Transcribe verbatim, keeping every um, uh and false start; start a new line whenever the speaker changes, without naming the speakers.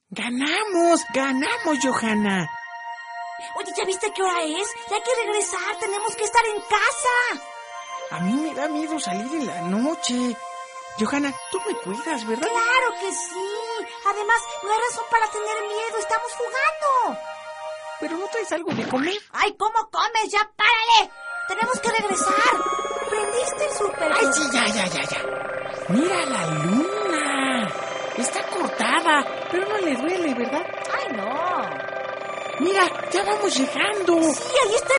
Ganamos, ganamos, Johanna.
Oye, ¿ya viste qué hora es? Ya hay que regresar, tenemos que estar en casa.
A mí me da miedo salir en la noche. Johanna, tú me cuidas, ¿verdad?
Claro que sí. Además, no hay razón para tener miedo, estamos jugando.
¿Pero no traes algo de comer?
Ay, ¿cómo comes? ¡Ya párale! Tenemos que regresar. ¿Prendiste el súper?
Ay, sí, ya, ya, ya, ya. Mira la luna. Está cortada, pero no le duele, ¿verdad?
Ay, no.
Mira, ya vamos llegando.
Sí, ahí está